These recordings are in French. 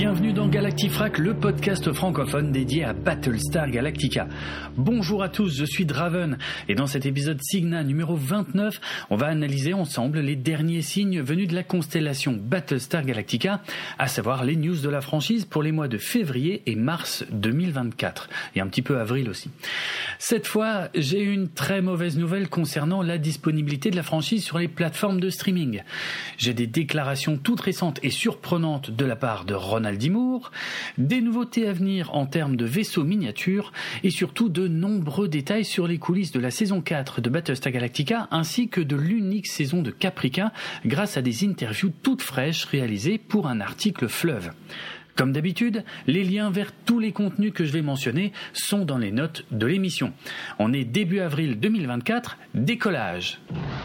Bienvenue dans Galactifrac, le podcast francophone dédié à Battlestar Galactica. Bonjour à tous, je suis Draven et dans cet épisode Cygna numéro 29, on va analyser ensemble les derniers signes venus de la constellation Battlestar Galactica, à savoir les news de la franchise pour les mois de février et mars 2024, et un petit peu avril aussi. Cette fois, j'ai une très mauvaise nouvelle concernant la disponibilité de la franchise sur les plateformes de streaming. J'ai des déclarations toutes récentes et surprenantes de la part de Ronald D. Moore, des nouveautés à venir en termes de vaisseaux miniatures et surtout de nombreux détails sur les coulisses de la saison 4 de Battlestar Galactica ainsi que de l'unique saison de Caprica grâce à des interviews toutes fraîches réalisées pour un article Fleuve. Comme d'habitude, les liens vers tous les contenus que je vais mentionner sont dans les notes de l'émission. On est début avril 2024, décollage.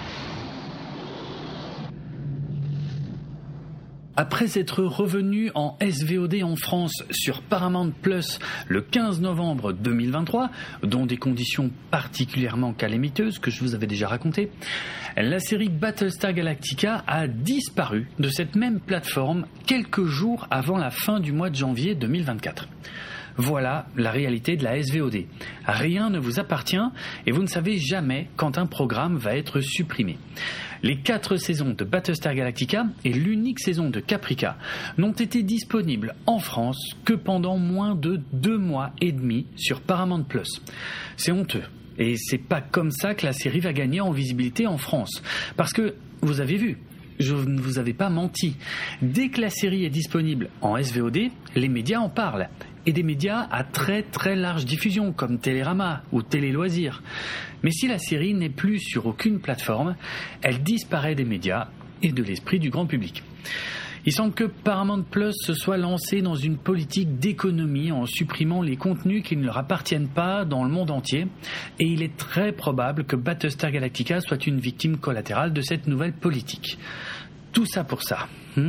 Après être revenu en SVOD en France sur Paramount Plus le 15 novembre 2023, dont des conditions particulièrement calamiteuses que je vous avais déjà racontées, la série Battlestar Galactica a disparu de cette même plateforme quelques jours avant la fin du mois de janvier 2024. Voilà la réalité de la SVOD. Rien ne vous appartient et vous ne savez jamais quand un programme va être supprimé. Les 4 saisons de Battlestar Galactica et l'unique saison de Caprica n'ont été disponibles en France que pendant moins de 2 mois et demi sur Paramount+. C'est honteux. Et c'est pas comme ça que la série va gagner en visibilité en France. Parce que, vous avez vu, je ne vous avais pas menti. Dès que la série est disponible en SVOD, les médias en parlent. Et des médias à très très large diffusion, comme Télérama ou Télé Loisirs. Mais si la série n'est plus sur aucune plateforme, elle disparaît des médias et de l'esprit du grand public. Il semble que Paramount Plus se soit lancé dans une politique d'économie en supprimant les contenus qui ne leur appartiennent pas dans le monde entier, et il est très probable que Battlestar Galactica soit une victime collatérale de cette nouvelle politique. Tout ça pour ça.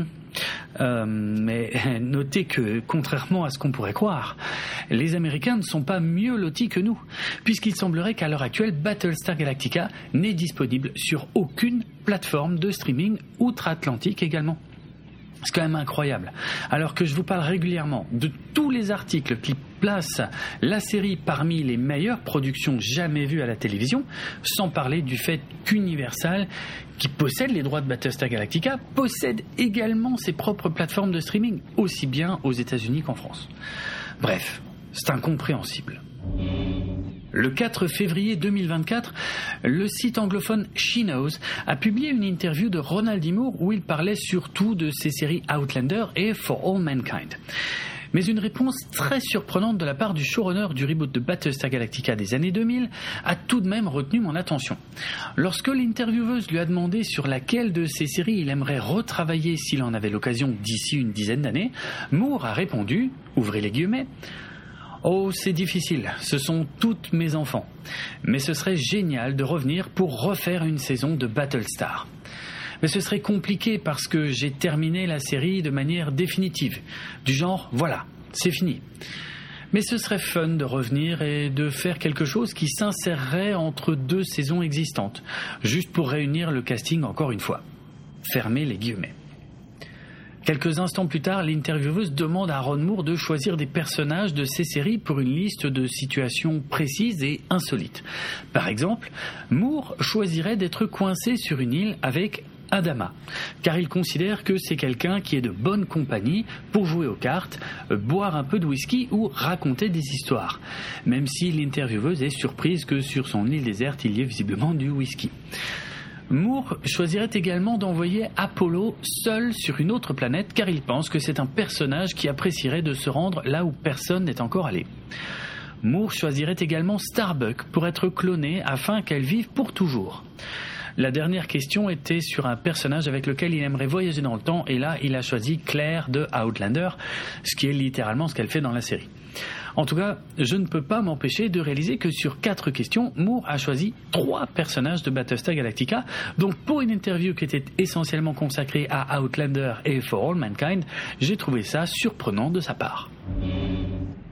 Mais notez que, contrairement à ce qu'on pourrait croire, les Américains ne sont pas mieux lotis que nous, puisqu'il semblerait qu'à l'heure actuelle, Battlestar Galactica n'est disponible sur aucune plateforme de streaming outre-Atlantique également. C'est quand même incroyable. Alors que je vous parle régulièrement de tous les articles qui placent la série parmi les meilleures productions jamais vues à la télévision, sans parler du fait qu'Universal, qui possède les droits de Battlestar Galactica, possède également ses propres plateformes de streaming, aussi bien aux États-Unis qu'en France. Bref, c'est incompréhensible. Le 4 février 2024, le site anglophone She Knows a publié une interview de Ronald D. Moore où il parlait surtout de ses séries Outlander et For All Mankind. Mais une réponse très surprenante de la part du showrunner du reboot de Battlestar Galactica des années 2000 a tout de même retenu mon attention. Lorsque l'intervieweuse lui a demandé sur laquelle de ces séries il aimerait retravailler s'il en avait l'occasion d'ici une dizaine d'années, Moore a répondu, ouvrez les guillemets, « Oh, c'est difficile, ce sont toutes mes enfants. Mais ce serait génial de revenir pour refaire une saison de Battlestar. Mais ce serait compliqué parce que j'ai terminé la série de manière définitive. Du genre, voilà, c'est fini. Mais ce serait fun de revenir et de faire quelque chose qui s'insérerait entre 2 saisons existantes, juste pour réunir le casting encore une fois. » Fermez les guillemets. Quelques instants plus tard, l'intervieweuse demande à Ron Moore de choisir des personnages de ces séries pour une liste de situations précises et insolites. Par exemple, Moore choisirait d'être coincé sur une île avec Adama, car il considère que c'est quelqu'un qui est de bonne compagnie pour jouer aux cartes, boire un peu de whisky ou raconter des histoires, même si l'intervieweuse est surprise que sur son île déserte il y ait visiblement du whisky. Moore choisirait également d'envoyer Apollo seul sur une autre planète car il pense que c'est un personnage qui apprécierait de se rendre là où personne n'est encore allé. Moore choisirait également Starbuck pour être clonée afin qu'elle vive pour toujours. La dernière question était sur un personnage avec lequel il aimerait voyager dans le temps et là il a choisi Claire de Outlander, ce qui est littéralement ce qu'elle fait dans la série. En tout cas, je ne peux pas m'empêcher de réaliser que sur 4 questions, Moore a choisi 3 personnages de Battlestar Galactica. Donc pour une interview qui était essentiellement consacrée à Outlander et For All Mankind, j'ai trouvé ça surprenant de sa part.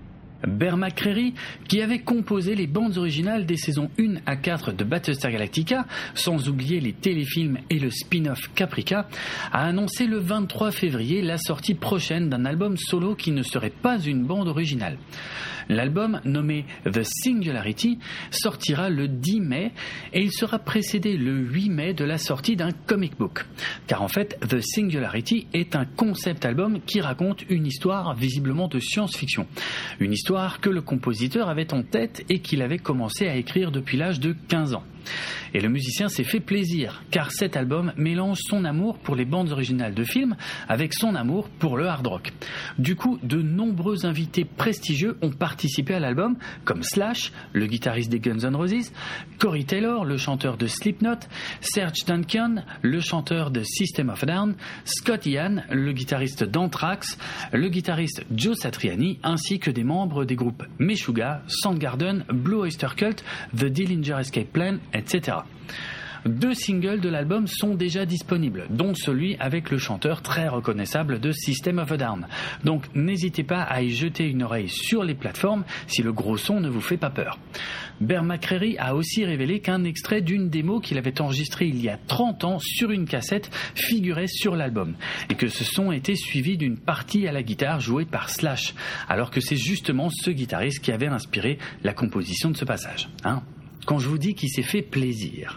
Bear McCreary, qui avait composé les bandes originales des saisons 1 à 4 de Battlestar Galactica, sans oublier les téléfilms et le spin-off Caprica, a annoncé le 23 février la sortie prochaine d'un album solo qui ne serait pas une bande originale. L'album, nommé The Singularity, sortira le 10 mai et il sera précédé le 8 mai de la sortie d'un comic book. Car en fait, The Singularity est un concept album qui raconte une histoire visiblement de science-fiction. Une histoire que le compositeur avait en tête et qu'il avait commencé à écrire depuis l'âge de 15 ans. Et le musicien s'est fait plaisir, car cet album mélange son amour pour les bandes originales de films avec son amour pour le hard rock. Du coup, de nombreux invités prestigieux ont participé à l'album, comme Slash, le guitariste des Guns N' Roses, Corey Taylor, le chanteur de Slipknot, Serge Tankian, le chanteur de System of a Down, Scott Ian, le guitariste d'Anthrax, le guitariste Joe Satriani, ainsi que des membres des groupes Meshuggah, Soundgarden, Blue Oyster Cult, The Dillinger Escape Plan, etc. 2 singles de l'album sont déjà disponibles, dont celui avec le chanteur très reconnaissable de System of a Down. Donc n'hésitez pas à y jeter une oreille sur les plateformes si le gros son ne vous fait pas peur. Bear McCreary a aussi révélé qu'un extrait d'une démo qu'il avait enregistrée il y a 30 ans sur une cassette figurait sur l'album, et que ce son était suivi d'une partie à la guitare jouée par Slash, alors que c'est justement ce guitariste qui avait inspiré la composition de ce passage. Quand je vous dis qu'il s'est fait plaisir.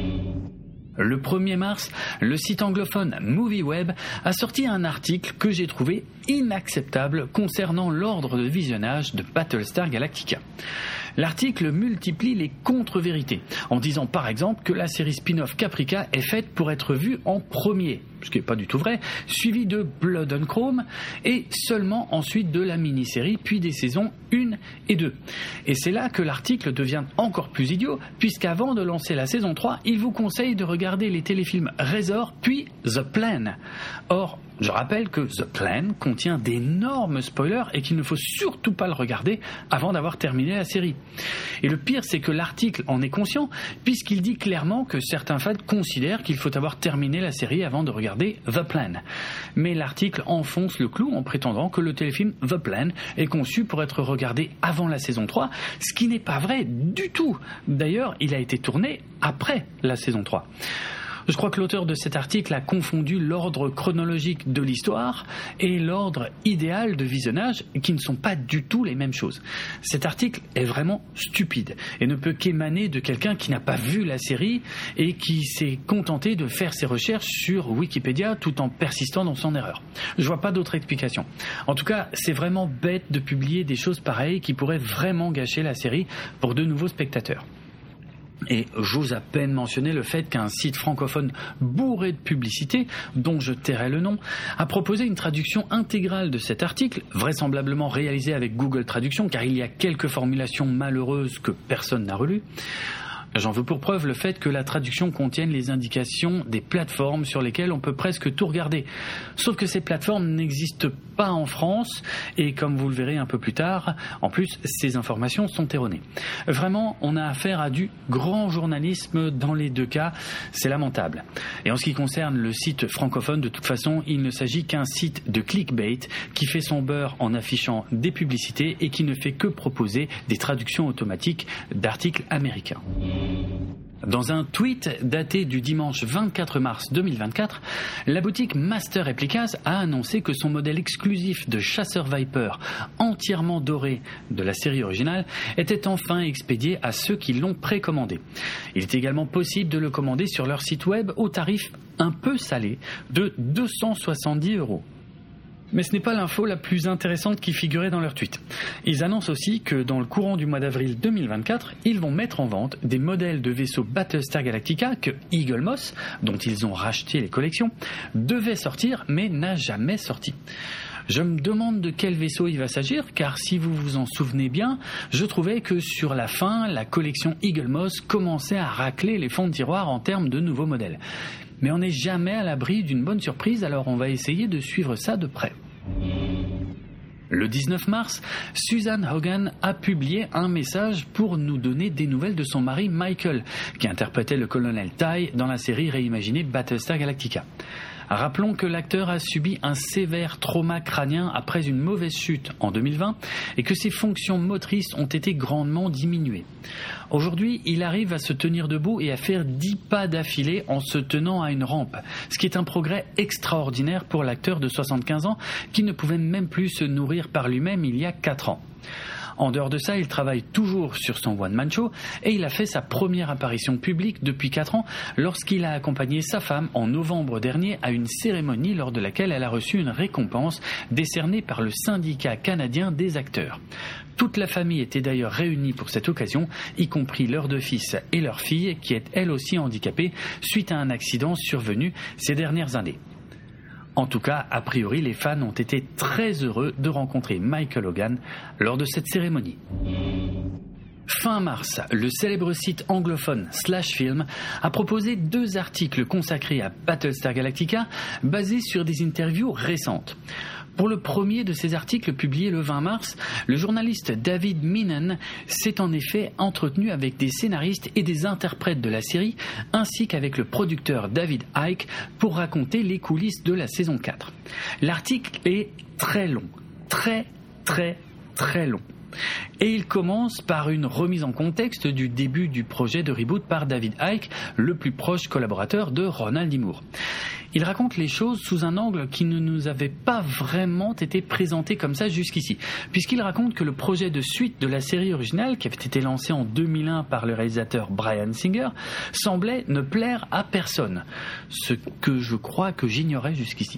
Le 1er mars, le site anglophone MovieWeb a sorti un article que j'ai trouvé inacceptable concernant l'ordre de visionnage de Battlestar Galactica. L'article multiplie les contre-vérités, en disant par exemple que la série spin-off Caprica est faite pour être vue en premier, ce qui n'est pas du tout vrai, suivi de Blood and Chrome, et seulement ensuite de la mini-série, puis des saisons 1 et 2. Et c'est là que l'article devient encore plus idiot, puisqu'avant de lancer la saison 3, il vous conseille de regarder les téléfilms Razor, puis The Plan. Or, je rappelle que The Plan contient d'énormes spoilers et qu'il ne faut surtout pas le regarder avant d'avoir terminé la série. Et le pire, c'est que l'article en est conscient, puisqu'il dit clairement que certains fans considèrent qu'il faut avoir terminé la série avant de regarder The Plan. Mais l'article enfonce le clou en prétendant que le téléfilm The Plan est conçu pour être regardé avant la saison 3, ce qui n'est pas vrai du tout. D'ailleurs, il a été tourné après la saison 3. Je crois que l'auteur de cet article a confondu l'ordre chronologique de l'histoire et l'ordre idéal de visionnage, qui ne sont pas du tout les mêmes choses. Cet article est vraiment stupide et ne peut qu'émaner de quelqu'un qui n'a pas vu la série et qui s'est contenté de faire ses recherches sur Wikipédia tout en persistant dans son erreur. Je vois pas d'autre explication. En tout cas, c'est vraiment bête de publier des choses pareilles qui pourraient vraiment gâcher la série pour de nouveaux spectateurs. Et j'ose à peine mentionner le fait qu'un site francophone bourré de publicité, dont je tairai le nom, a proposé une traduction intégrale de cet article, vraisemblablement réalisée avec Google Traduction, car il y a quelques formulations malheureuses que personne n'a relues. J'en veux pour preuve le fait que la traduction contienne les indications des plateformes sur lesquelles on peut presque tout regarder. Sauf que ces plateformes n'existent pas en France et comme vous le verrez un peu plus tard, en plus ces informations sont erronées. Vraiment, on a affaire à du grand journalisme dans les deux cas, c'est lamentable. Et en ce qui concerne le site francophone, de toute façon, il ne s'agit qu'un site de clickbait qui fait son beurre en affichant des publicités et qui ne fait que proposer des traductions automatiques d'articles américains. Dans un tweet daté du dimanche 24 mars 2024, la boutique Master Replicas a annoncé que son modèle exclusif de chasseur Viper entièrement doré de la série originale était enfin expédié à ceux qui l'ont précommandé. Il est également possible de le commander sur leur site web au tarif un peu salé de 270 €. Mais ce n'est pas l'info la plus intéressante qui figurait dans leur tweet. Ils annoncent aussi que dans le courant du mois d'avril 2024, ils vont mettre en vente des modèles de vaisseaux Battlestar Galactica que Eagle Moss, dont ils ont racheté les collections, devait sortir mais n'a jamais sorti. Je me demande de quel vaisseau il va s'agir, car si vous vous en souvenez bien, je trouvais que sur la fin, la collection Eagle Moss commençait à racler les fonds de tiroir en termes de nouveaux modèles. Mais on n'est jamais à l'abri d'une bonne surprise, alors on va essayer de suivre ça de près. Le 19 mars, Susan Hogan a publié un message pour nous donner des nouvelles de son mari Michael, qui interprétait le colonel Ty dans la série réimaginée Battlestar Galactica. Rappelons que l'acteur a subi un sévère trauma crânien après une mauvaise chute en 2020 et que ses fonctions motrices ont été grandement diminuées. Aujourd'hui, il arrive à se tenir debout et à faire 10 pas d'affilée en se tenant à une rampe, ce qui est un progrès extraordinaire pour l'acteur de 75 ans qui ne pouvait même plus se nourrir par lui-même il y a 4 ans. En dehors de ça, il travaille toujours sur son one-man show et il a fait sa première apparition publique depuis 4 ans lorsqu'il a accompagné sa femme en novembre dernier à une cérémonie lors de laquelle elle a reçu une récompense décernée par le syndicat canadien des acteurs. Toute la famille était d'ailleurs réunie pour cette occasion, y compris leurs 2 fils et leur fille qui est elle aussi handicapée suite à un accident survenu ces dernières années. En tout cas, a priori, les fans ont été très heureux de rencontrer Michael Hogan lors de cette cérémonie. Fin mars, le célèbre site anglophone /film a proposé 2 articles consacrés à Battlestar Galactica basés sur des interviews récentes. Pour le premier de ces articles publiés le 20 mars, le journaliste David Minen s'est en effet entretenu avec des scénaristes et des interprètes de la série, ainsi qu'avec le producteur David Icke pour raconter les coulisses de la saison 4. L'article est très long, très long. Et il commence par une remise en contexte du début du projet de reboot par David Icke, le plus proche collaborateur de Ronald D. Moore. Il raconte les choses sous un angle qui ne nous avait pas vraiment été présenté comme ça jusqu'ici, puisqu'il raconte que le projet de suite de la série originale, qui avait été lancé en 2001 par le réalisateur Bryan Singer, semblait ne plaire à personne, ce que je crois que j'ignorais jusqu'ici.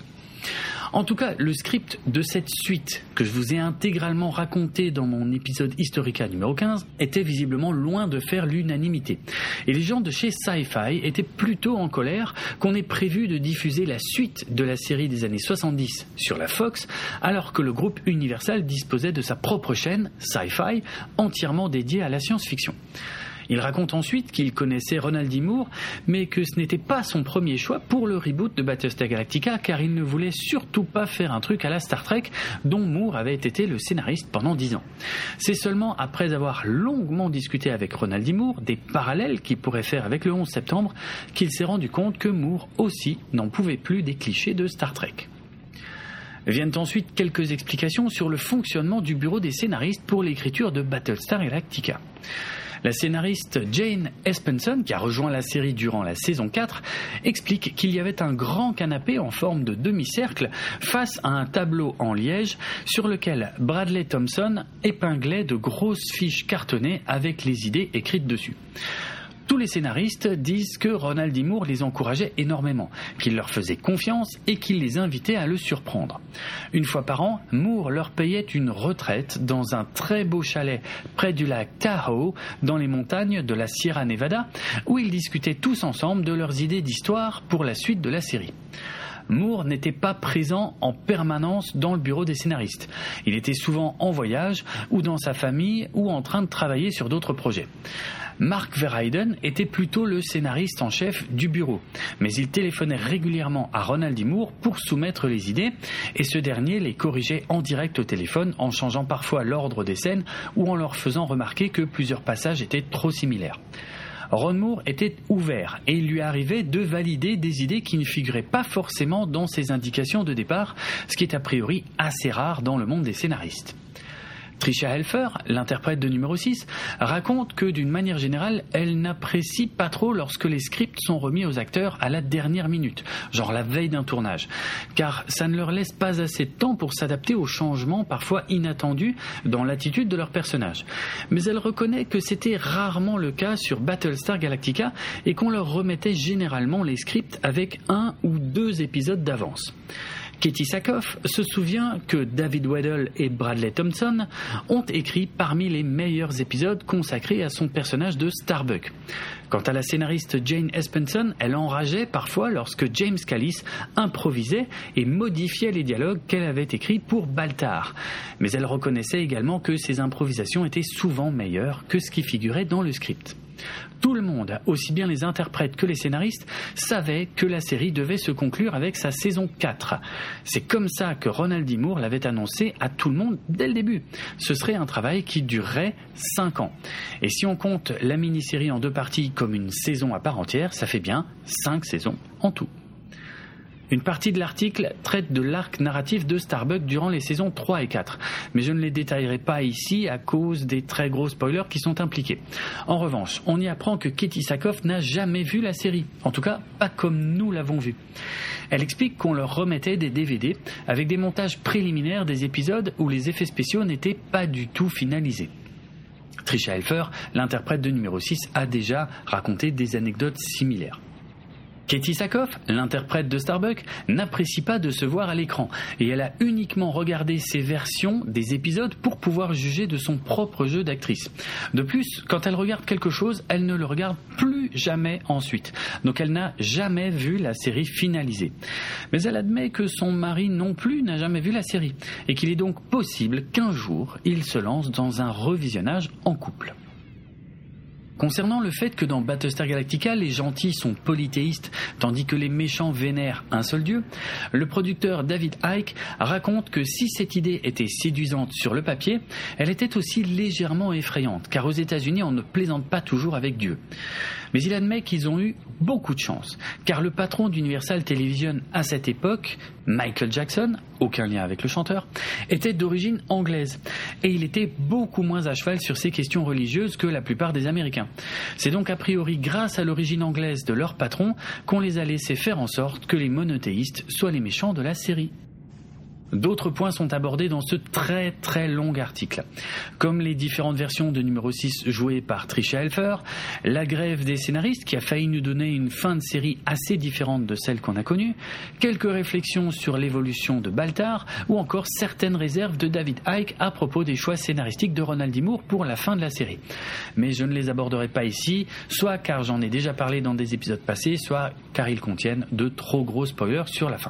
En tout cas, le script de cette suite, que je vous ai intégralement raconté dans mon épisode Historica numéro 15, était visiblement loin de faire l'unanimité. Et les gens de chez Sci-Fi étaient plutôt en colère qu'on ait prévu de diffuser la suite de la série des années 70 sur la Fox, alors que le groupe Universal disposait de sa propre chaîne, Sci-Fi, entièrement dédiée à la science-fiction. Il raconte ensuite qu'il connaissait Ronald D. Moore, mais que ce n'était pas son premier choix pour le reboot de Battlestar Galactica, car il ne voulait surtout pas faire un truc à la Star Trek, dont Moore avait été le scénariste pendant 10 ans. C'est seulement après avoir longuement discuté avec Ronald D. Moore des parallèles qu'il pourrait faire avec le 11 septembre, qu'il s'est rendu compte que Moore aussi n'en pouvait plus des clichés de Star Trek. Viennent ensuite quelques explications sur le fonctionnement du bureau des scénaristes pour l'écriture de Battlestar Galactica. La scénariste Jane Espenson, qui a rejoint la série durant la saison 4, explique qu'il y avait un grand canapé en forme de demi-cercle face à un tableau en liège sur lequel Bradley Thompson épinglait de grosses fiches cartonnées avec les idées écrites dessus. Tous les scénaristes disent que Ronald D. Moore les encourageait énormément, qu'il leur faisait confiance et qu'il les invitait à le surprendre. Une fois par an, Moore leur payait une retraite dans un très beau chalet près du lac Tahoe, dans les montagnes de la Sierra Nevada, où ils discutaient tous ensemble de leurs idées d'histoire pour la suite de la série. Moore n'était pas présent en permanence dans le bureau des scénaristes. Il était souvent en voyage, ou dans sa famille, ou en train de travailler sur d'autres projets. Mark Verheiden était plutôt le scénariste en chef du bureau, mais il téléphonait régulièrement à Ronald D. Moore pour soumettre les idées, et ce dernier les corrigeait en direct au téléphone en changeant parfois l'ordre des scènes ou en leur faisant remarquer que plusieurs passages étaient trop similaires. Ron Moore était ouvert et il lui arrivait de valider des idées qui ne figuraient pas forcément dans ses indications de départ, ce qui est a priori assez rare dans le monde des scénaristes. Tricia Helfer, l'interprète de numéro 6, raconte que d'une manière générale, elle n'apprécie pas trop lorsque les scripts sont remis aux acteurs à la dernière minute, genre la veille d'un tournage, car ça ne leur laisse pas assez de temps pour s'adapter aux changements parfois inattendus dans l'attitude de leur personnage. Mais elle reconnaît que c'était rarement le cas sur Battlestar Galactica et qu'on leur remettait généralement les scripts avec 1 ou 2 épisodes d'avance. Katie Sackhoff se souvient que David Weddle et Bradley Thompson ont écrit parmi les meilleurs épisodes consacrés à son personnage de Starbuck. Quant à la scénariste Jane Espenson, elle enrageait parfois lorsque James Callis improvisait et modifiait les dialogues qu'elle avait écrits pour Baltar. Mais elle reconnaissait également que ces improvisations étaient souvent meilleures que ce qui figurait dans le script. Tout le monde, aussi bien les interprètes que les scénaristes, savait que la série devait se conclure avec sa saison 4. C'est comme ça que Ronald D. Moore l'avait annoncé à tout le monde dès le début. Ce serait un travail qui durerait 5 ans. Et si on compte la mini-série en 2 parties comme une saison à part entière, ça fait bien 5 saisons en tout. Une partie de l'article traite de l'arc narratif de Starbuck durant les saisons 3 et 4, mais je ne les détaillerai pas ici à cause des très gros spoilers qui sont impliqués. En revanche, on y apprend que Katie Sackhoff n'a jamais vu la série, en tout cas pas comme nous l'avons vue. Elle explique qu'on leur remettait des DVD avec des montages préliminaires des épisodes où les effets spéciaux n'étaient pas du tout finalisés. Tricia Helfer, l'interprète de numéro 6, a déjà raconté des anecdotes similaires. Katie Sackhoff, l'interprète de Starbuck, n'apprécie pas de se voir à l'écran et elle a uniquement regardé ses versions des épisodes pour pouvoir juger de son propre jeu d'actrice. De plus, quand elle regarde quelque chose, elle ne le regarde plus jamais ensuite. Donc elle n'a jamais vu la série finalisée. Mais elle admet que son mari non plus n'a jamais vu la série et qu'il est donc possible qu'un jour, il se lance dans un revisionnage en couple. Concernant le fait que dans Battlestar Galactica, les gentils sont polythéistes tandis que les méchants vénèrent un seul dieu, le producteur David Icke raconte que si cette idée était séduisante sur le papier, elle était aussi légèrement effrayante, car aux États-Unis on ne plaisante pas toujours avec Dieu. Mais il admet qu'ils ont eu beaucoup de chance, car le patron d'Universal Television à cette époque, Michael Jackson, aucun lien avec le chanteur, était d'origine anglaise, et il était beaucoup moins à cheval sur ces questions religieuses que la plupart des Américains. C'est donc a priori grâce à l'origine anglaise de leur patron qu'on les a laissés faire en sorte que les monothéistes soient les méchants de la série. D'autres points sont abordés dans ce très très long article, comme les différentes versions de numéro 6 jouées par Tricia Helfer, la grève des scénaristes qui a failli nous donner une fin de série assez différente de celle qu'on a connue, quelques réflexions sur l'évolution de Baltar ou encore certaines réserves de David Icke à propos des choix scénaristiques de Ronald D. Moore pour la fin de la série. Mais je ne les aborderai pas ici, soit car j'en ai déjà parlé dans des épisodes passés, soit car ils contiennent de trop gros spoilers sur la fin.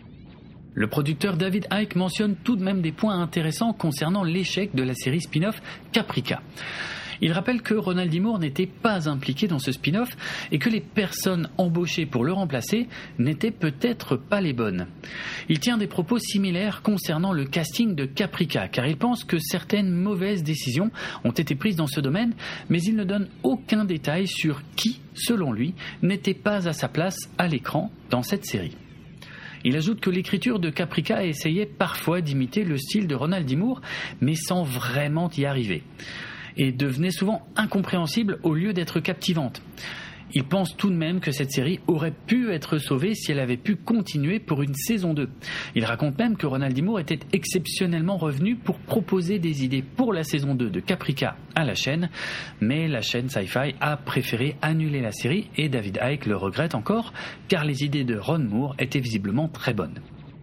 Le producteur David Icke mentionne tout de même des points intéressants concernant l'échec de la série spin-off Caprica. Il rappelle que Ronald D. Moore n'était pas impliqué dans ce spin-off et que les personnes embauchées pour le remplacer n'étaient peut-être pas les bonnes. Il tient des propos similaires concernant le casting de Caprica, car il pense que certaines mauvaises décisions ont été prises dans ce domaine, mais il ne donne aucun détail sur qui, selon lui, n'était pas à sa place à l'écran dans cette série. Il ajoute que l'écriture de Caprica essayait parfois d'imiter le style de Ronald D. Moore, mais sans vraiment y arriver, et devenait souvent incompréhensible au lieu d'être captivante. Il pense tout de même que cette série aurait pu être sauvée si elle avait pu continuer pour une saison 2. Il raconte même que Ronald D. Moore était exceptionnellement revenu pour proposer des idées pour la saison 2 de Caprica à la chaîne, mais la chaîne Sci-Fi a préféré annuler la série et David Icke le regrette encore, car les idées de Ron Moore étaient visiblement très bonnes.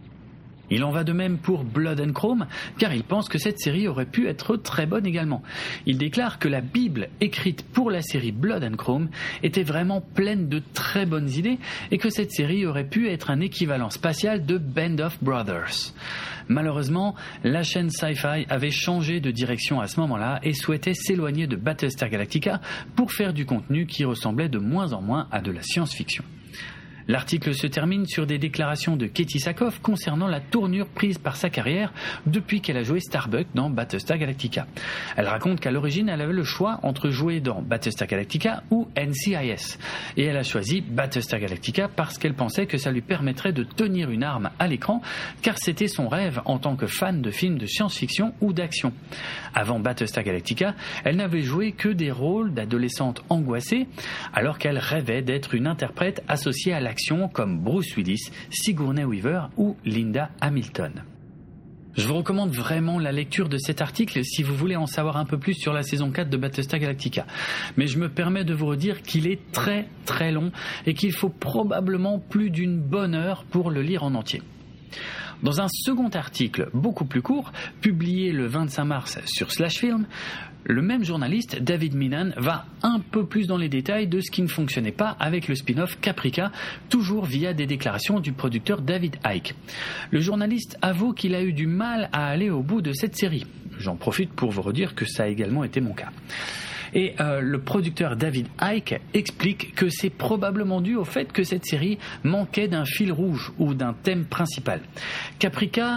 Il en va de même pour Blood and Chrome, car il pense que cette série aurait pu être très bonne également. Il déclare que la Bible écrite pour la série Blood and Chrome était vraiment pleine de très bonnes idées et que cette série aurait pu être un équivalent spatial de Band of Brothers. Malheureusement, la chaîne Sci-Fi avait changé de direction à ce moment-là et souhaitait s'éloigner de Battlestar Galactica pour faire du contenu qui ressemblait de moins en moins à de la science-fiction. L'article se termine sur des déclarations de Katie Sackhoff concernant la tournure prise par sa carrière depuis qu'elle a joué Starbuck dans Battlestar Galactica. Elle raconte qu'à l'origine, elle avait le choix entre jouer dans Battlestar Galactica ou NCIS. Et elle a choisi Battlestar Galactica parce qu'elle pensait que ça lui permettrait de tenir une arme à l'écran, car c'était son rêve en tant que fan de films de science-fiction ou d'action. Avant Battlestar Galactica, elle n'avait joué que des rôles d'adolescente angoissée, alors qu'elle rêvait d'être une interprète associée à l'action comme Bruce Willis, Sigourney Weaver ou Linda Hamilton. Je vous recommande vraiment la lecture de cet article si vous voulez en savoir un peu plus sur la saison 4 de Battlestar Galactica. Mais je me permets de vous redire qu'il est très très long et qu'il faut probablement plus d'une bonne heure pour le lire en entier. Dans un second article, beaucoup plus court, publié le 25 mars sur Slashfilm, le même journaliste, David Minan, va un peu plus dans les détails de ce qui ne fonctionnait pas avec le spin-off Caprica, toujours via des déclarations du producteur David Icke. Le journaliste avoue qu'il a eu du mal à aller au bout de cette série. J'en profite pour vous redire que ça a également été mon cas. Et le producteur David Icke explique que c'est probablement dû au fait que cette série manquait d'un fil rouge ou d'un thème principal. Caprica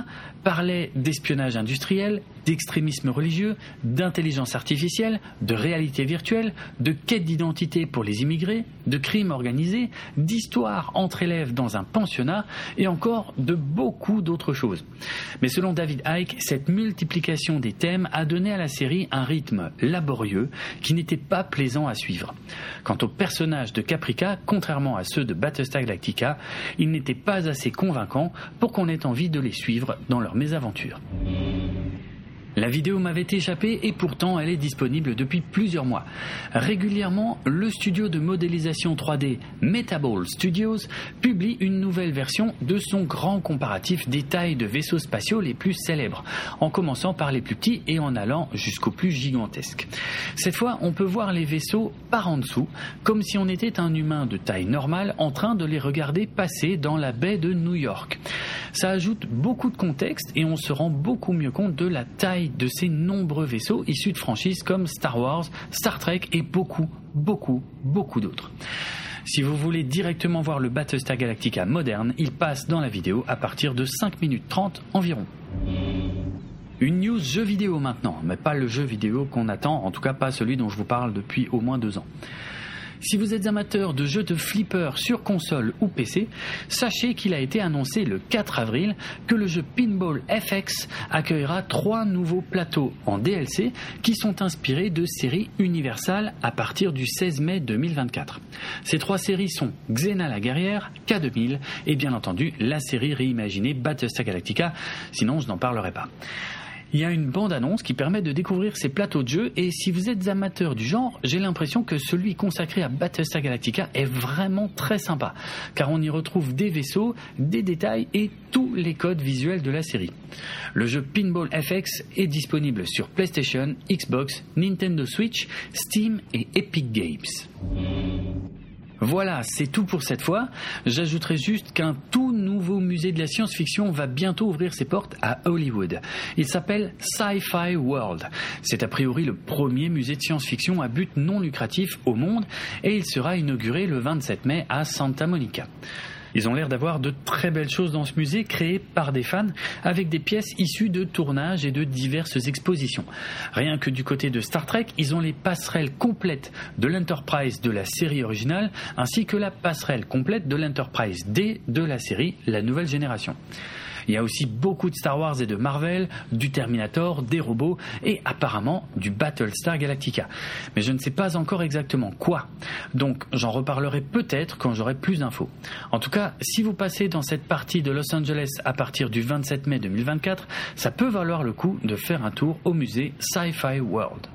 parlait d'espionnage industriel, d'extrémisme religieux, d'intelligence artificielle, de réalité virtuelle, de quête d'identité pour les immigrés, de crimes organisés, d'histoire entre élèves dans un pensionnat et encore de beaucoup d'autres choses. Mais selon David Icke, cette multiplication des thèmes a donné à la série un rythme laborieux qui n'était pas plaisant à suivre. Quant aux personnages de Caprica, contrairement à ceux de Battlestar Galactica, ils n'étaient pas assez convaincants pour qu'on ait envie de les suivre dans leurs mésaventures. La vidéo m'avait échappé et pourtant elle est disponible depuis plusieurs mois. Régulièrement, le studio de modélisation 3D Metaball Studios publie une nouvelle version de son grand comparatif des tailles de vaisseaux spatiaux les plus célèbres, en commençant par les plus petits et en allant jusqu'aux plus gigantesques. Cette fois, on peut voir les vaisseaux par en dessous, comme si on était un humain de taille normale en train de les regarder passer dans la baie de New York. Ça ajoute beaucoup de contexte et on se rend beaucoup mieux compte de la taille de ces nombreux vaisseaux issus de franchises comme Star Wars, Star Trek et beaucoup d'autres. Si vous voulez directement voir le Battlestar Galactica moderne, il passe dans la vidéo à partir de 5 minutes 30 environ. Une news jeu vidéo maintenant, mais pas le jeu vidéo qu'on attend, en tout cas pas celui dont je vous parle depuis au moins 2 ans. Si vous êtes amateur de jeux de flipper sur console ou PC, sachez qu'il a été annoncé le 4 avril que le jeu Pinball FX accueillera 3 nouveaux plateaux en DLC qui sont inspirés de séries Universal à partir du 16 mai 2024. Ces 3 séries sont Xena la guerrière, K2000 et bien entendu la série réimaginée Battlestar Galactica, sinon je n'en parlerai pas. Il y a une bande-annonce qui permet de découvrir ces plateaux de jeu et si vous êtes amateur du genre, j'ai l'impression que celui consacré à Battlestar Galactica est vraiment très sympa, car on y retrouve des vaisseaux, des détails et tous les codes visuels de la série. Le jeu Pinball FX est disponible sur PlayStation, Xbox, Nintendo Switch, Steam et Epic Games. Voilà, c'est tout pour cette fois. J'ajouterai juste qu'un tout nouveau musée de la science-fiction va bientôt ouvrir ses portes à Hollywood. Il s'appelle Sci-Fi World. C'est a priori le premier musée de science-fiction à but non lucratif au monde et il sera inauguré le 27 mai à Santa Monica. Ils ont l'air d'avoir de très belles choses dans ce musée créé par des fans avec des pièces issues de tournages et de diverses expositions. Rien que du côté de Star Trek, ils ont les passerelles complètes de l'Enterprise de la série originale ainsi que la passerelle complète de l'Enterprise D de la série La Nouvelle Génération. Il y a aussi beaucoup de Star Wars et de Marvel, du Terminator, des robots et apparemment du Battlestar Galactica. Mais je ne sais pas encore exactement quoi. Donc j'en reparlerai peut-être quand j'aurai plus d'infos. En tout cas, si vous passez dans cette partie de Los Angeles à partir du 27 mai 2024, ça peut valoir le coup de faire un tour au musée Sci-Fi World.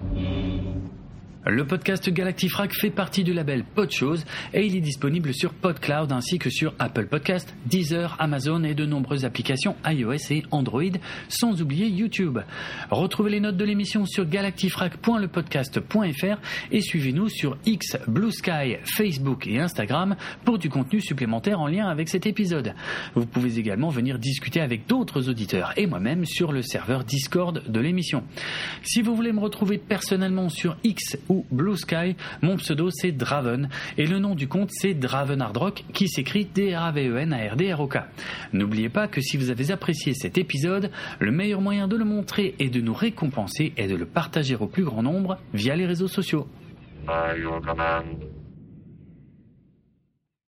Le podcast Galactifrac fait partie du label Podchose et il est disponible sur PodCloud ainsi que sur Apple Podcast, Deezer, Amazon et de nombreuses applications iOS et Android, sans oublier YouTube. Retrouvez les notes de l'émission sur galactifrac.lepodcast.fr et suivez-nous sur X, Blue Sky, Facebook et Instagram pour du contenu supplémentaire en lien avec cet épisode. Vous pouvez également venir discuter avec d'autres auditeurs et moi-même sur le serveur Discord de l'émission. Si vous voulez me retrouver personnellement sur X ou Blue Sky, mon pseudo c'est Draven et le nom du compte c'est Dravenardrock qui s'écrit Dravenardrock. N'oubliez pas que si vous avez apprécié cet épisode, le meilleur moyen de le montrer et de nous récompenser est de le partager au plus grand nombre via les réseaux sociaux. By your command.